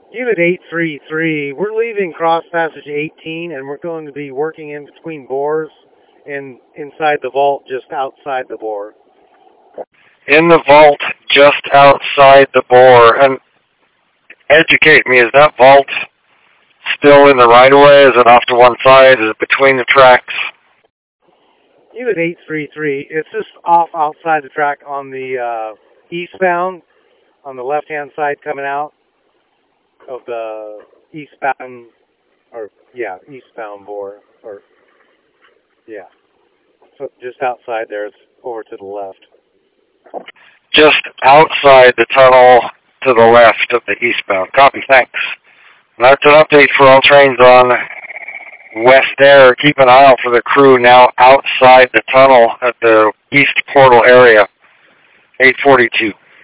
Unit 833, we're leaving Cross Passage 18, and we're going to be working in between bores and inside the vault just outside the bore. In the vault just outside the bore. And educate me, is that vault still in the right-of-way? Is it off to one side? Is it between the tracks? Unit 833, it's just off outside the track on the eastbound, on the left-hand side coming out of the eastbound bore, So just outside there, it's over to the left. Just outside the tunnel to the left of the eastbound. Copy, thanks. That's an update for all trains on West Air. Keep an eye out for the crew now outside the tunnel at the east portal area. 842.